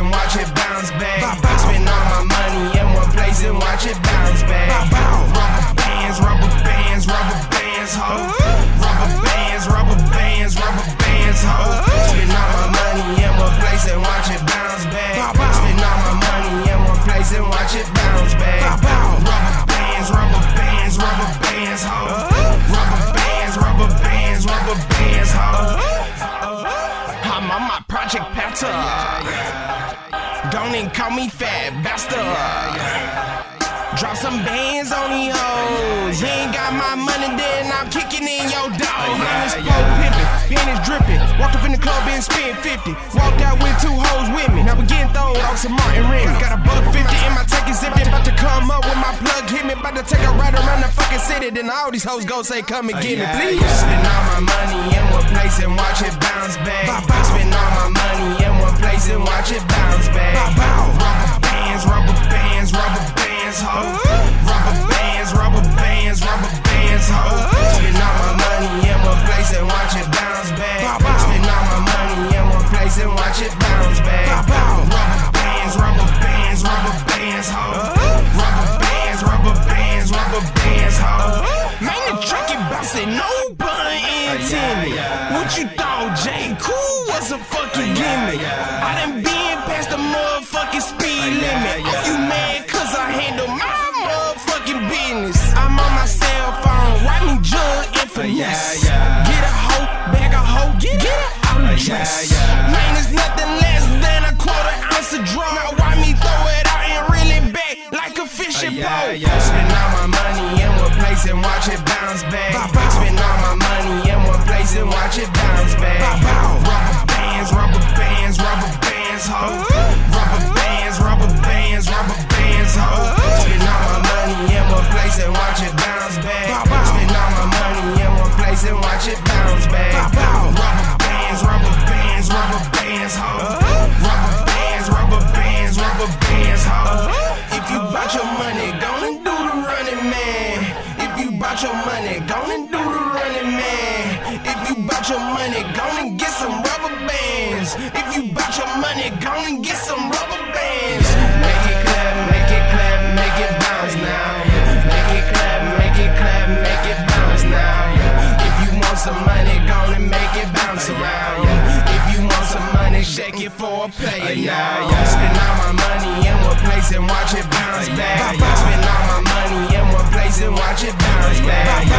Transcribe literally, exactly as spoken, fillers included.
and watch it bounce back. Spend all my money in one place and watch it bounce back. Rubber bands, rubber bands, rubber bands, ho. Rubber bands, rubber bands, rubber bands, ho. Spend all my money in one place and watch it bounce back. Spend all my money in one place and watch it bounce back. Rubber bands, rubber bands, rubber bands, ho. Rubber bands, rubber bands, rubber bands, ho. I'm on my project pattern. Don't even call me fat bastard. Drop some bands on these hoes. You ain't got my money, then I'm kicking in your dog. Man, it's spoke pimpin', panties drippin'. Walked up in the club and spent fifty. Walked out with two hoes with me. Now we getting thrown off some Martin Remy. Got a buck fifty in my tank is zippin'. About to come up with my plug, hit me. About to take a ride around the fucking city. Then all these hoes go say, come and get me, please. Spend all my money in one place and watch it bounce back. Spend all my money in one place and watch it bounce back. Rubber bands, rubber bands, rubber bands, ho. Rubber bands, rubber bands, rubber bands, ho. Spend all my money in one place and watch it bounce back. Spend all my money in one place and watch it bounce back. Rubber bands, rubber bands, rubber bands, ho. Rubber bands, rubber bands, rubber bands, ho. Man, the truck it bouncing, no pun intended. What you thought, J. Cool was a fucking gimmick? I done been past the motherfucking speed limit. Are you mad cause I handle my motherfucking business? I'm on my cell phone, write me Jug Infamous. Get a hoe, bag a hoe, get her out of dress. Man, it's nothing less than a quarter ounce of drum. Now why me throw it out and reel it back like a fishing pole? Spend all my money in one place and watch it bounce back. Spend all my money in one place and watch it bounce back. Rubber bands, rubber bands, rubber bands, ho. Rubber bands, rubber bands, rubber bands, ho. Spend all my money in one place and watch it bounce back. Spend all my money in one place and watch it bounce back. Rubber bands, rubber bands, rubber bands, ho. Rubber bands, rubber bands, rubber bands, ho. If you bout your money, go and do the running man. If you bout your money, go and do the running man. If you bout your money, go and get some rubber bands. If you bout your money, go and get some rubber bands. Make it clap, make it clap, make it bounce now. Make it clap, make it clap, make it bounce now. If you want some money, go and make it bounce around. If you want some money, shake it for a player now. Spend all my money in one place and watch it bounce back. Spend all my money in one place and watch it bounce back.